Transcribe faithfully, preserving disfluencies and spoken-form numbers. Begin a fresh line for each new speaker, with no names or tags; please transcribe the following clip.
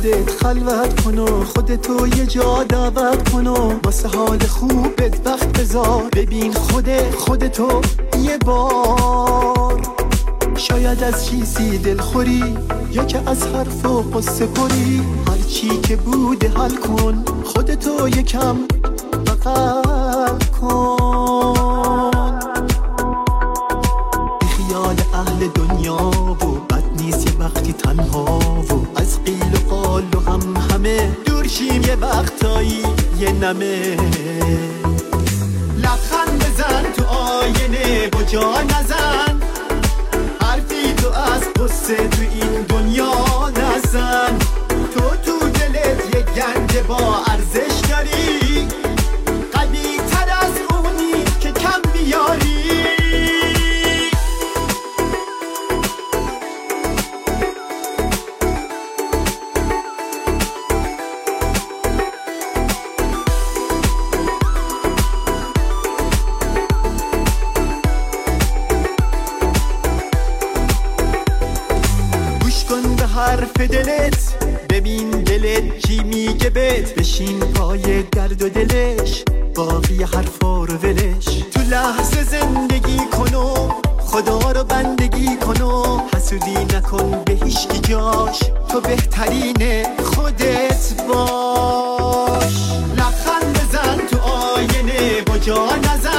خودت خلوت کن و خودتو یه جا دعوت کن و واسه حال خوبت وقت بذار، ببین خودت خودتو یه بار. شاید از چیزی دلخوری یا که از حرف و قصه پری، هر چی که بوده حل کن، خودتو یکم بغل کن. بی خیال اهل دنیا و بد نیست یه وقتی تنها و از قیل و قال و هم همه دور شیم یه وقتایی یه نمه. لبخند بزن تو آینه با جا نزن، حرفی تو از قصه تو این دنیا نزن. تو تو دلت یه گنج با ارزش داری، قوی تر از اونی که کم بیاری. حرف دلت ببین دلت چی میگه بهت، بشین پای درد و دلش، باقی حرفا رو ولش. تو لحظه زندگی کن و خدا رو بندگی کن و حسودی نکن به هیچکی جاش، تو بهترین خودت باش. لبخند بزن تو آینه با جا نزن،